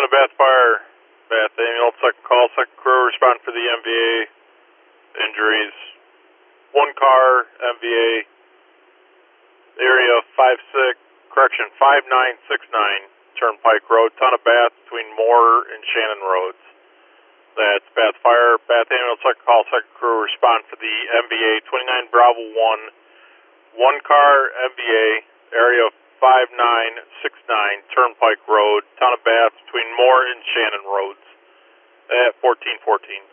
doing a Bath fire. Bath ambulance, second call, second crew, respond for the MVA injuries. One car, MVA, area 5969, Turnpike Road, Town of Bath, between Moore and Shannon Roads. That's Bath Fire, Bath ambulance, second call, second crew, respond for the MVA 29 Bravo 1. One car, MVA, area 5969, Turnpike Road, Town of Bath, between Moore and Shannon Roads, at 1414.